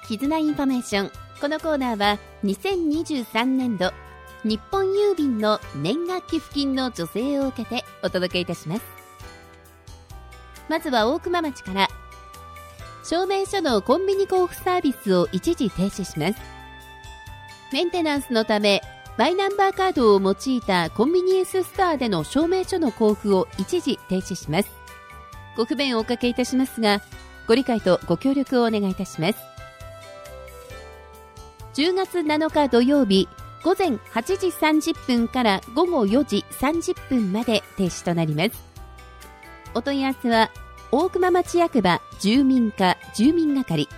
絆インフォメーション。このコーナーは2023年度日本郵便の年賀寄付金の助成を受けてお届けいたします。まずは大熊町から、証明書のコンビニ交付サービスを一時停止します。メンテナンスのためマイナンバーカードを用いたコンビニエンスストアでの証明書の交付を一時停止します。ご不便をおかけいたしますが、ご理解とご協力をお願いいたします。10月7日土曜日午前8時30分から午後4時30分まで停止となります。お問い合わせは大熊町役場住民課住民係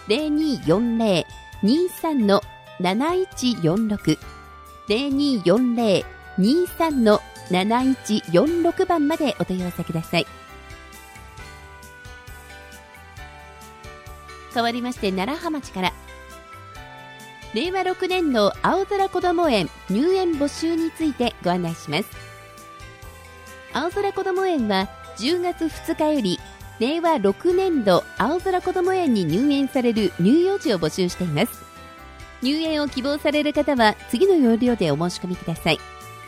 0240-23-7146 0240-23-7146 番までお問い合わせください。変わりまして楢葉町から、令和6年度青空こども園入園募集についてご案内します。青空こども園は10月2日より令和6年度青空こども園に入園される乳幼児を募集しています。入園を希望される方は次の要領でお申し込みください。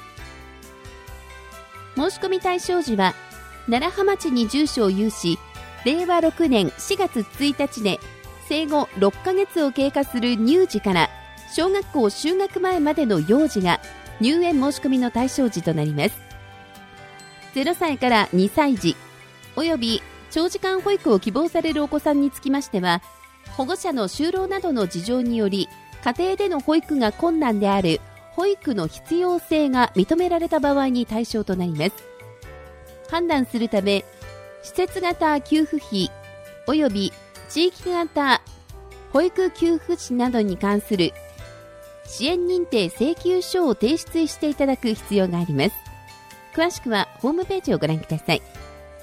申し込み対象時は楢葉町に住所を有し、令和6年4月1日で生後6ヶ月を経過する乳児から小学校就学前までの幼児が入園申し込みの対象児となります。0歳から2歳児および長時間保育を希望されるお子さんにつきましては、保護者の就労などの事情により家庭での保育が困難である保育の必要性が認められた場合に対象となります。判断するため、施設型給付費および地域型保育給付費などに関する支援認定請求書を提出していただく必要があります。詳しくはホームページをご覧ください。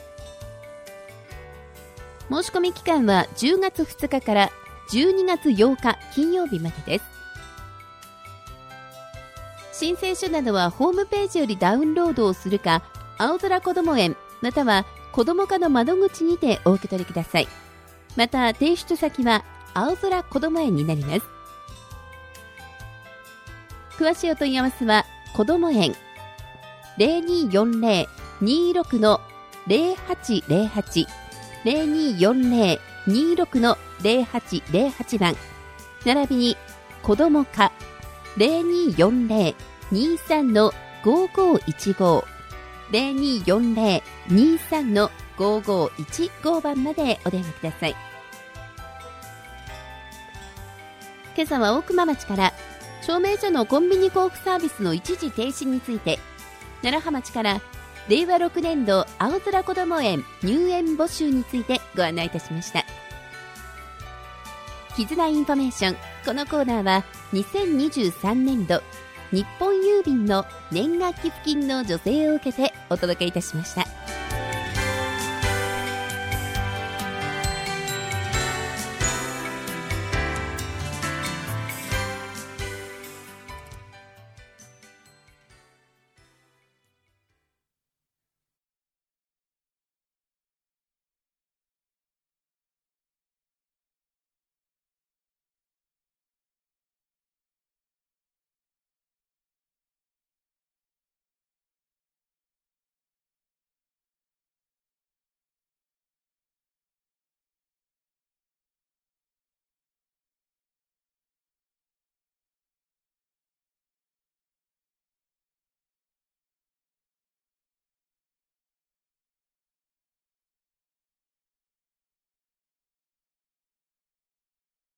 申し込み期間は10月2日から12月8日金曜日までです。申請書などはホームページよりダウンロードをするか、青空こども園または子ども課の窓口にてお受け取りください。また提出先は青空こども園になります。詳しいお問い合わせはこども園 0240-26-0808 0240-26-0808 番並びに子ども課 0240-23-5515 0240-23-5515 番までお電話ください。今朝は大熊町から証明書のコンビニ交付サービスの一時停止について、楢葉町から令和6年度青空こども園入園募集についてご案内いたしました。絆インフォメーション。このコーナーは2023年度日本郵便の年賀寄付金の助成を受けてお届けいたしました。